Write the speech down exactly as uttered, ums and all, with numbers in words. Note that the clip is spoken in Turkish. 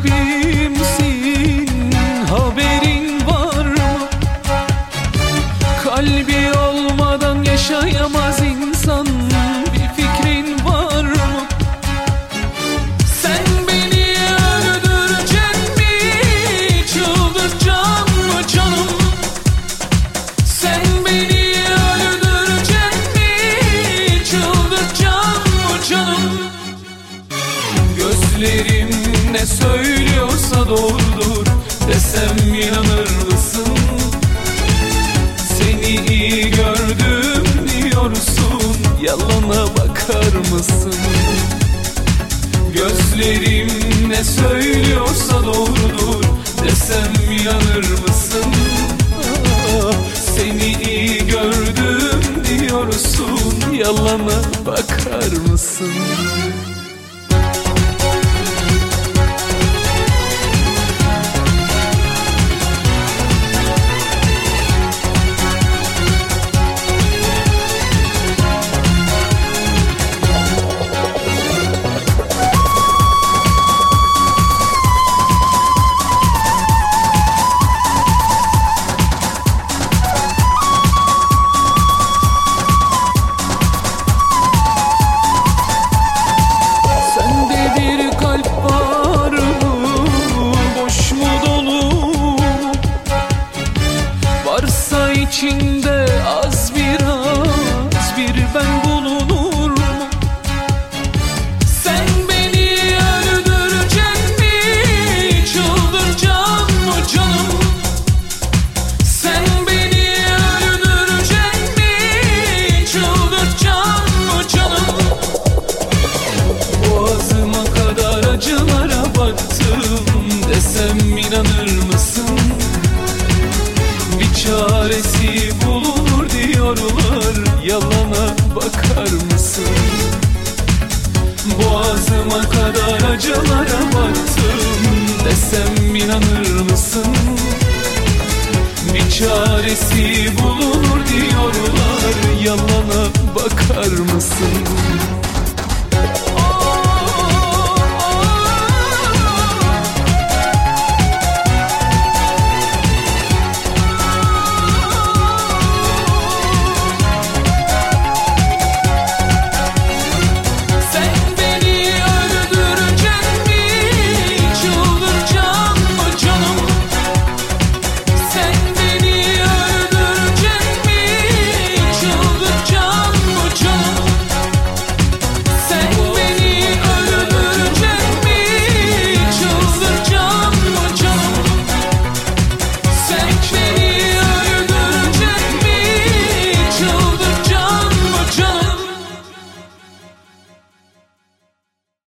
kalbimsin, haberin var mı? Kalbi olmadan yaşayamaz insan, bir fikrin var mı? Sen beni öldürecek mi, çıldıracağım mı canım? Sen beni öldürecek mi, çıldıracağım mı canım? Gözlerim ne söylüyorsa doğrudur desem inanır mısın? Seni iyi gördüm diyorsun, yalana bakar mısın? Gözlerim ne söylüyorsa doğrudur desem inanır mısın? Ah, seni iyi gördüm diyorsun, yalana bakar mısın? İçinde az biraz bir ben bulunur mu? Sen beni öldürecek mi, çıldıracağım mı canım? Sen beni öldürecek mi, çıldıracağım mı canım? Boğazıma kadar acılara baktım desem inanır mısın? Bir çaresi bulunur diyorlar, yalana bakar mısın? Boğazıma kadar acılara baktım desem inanır mısın? Bir çaresi bulunur diyorlar, yalana bakar mısın?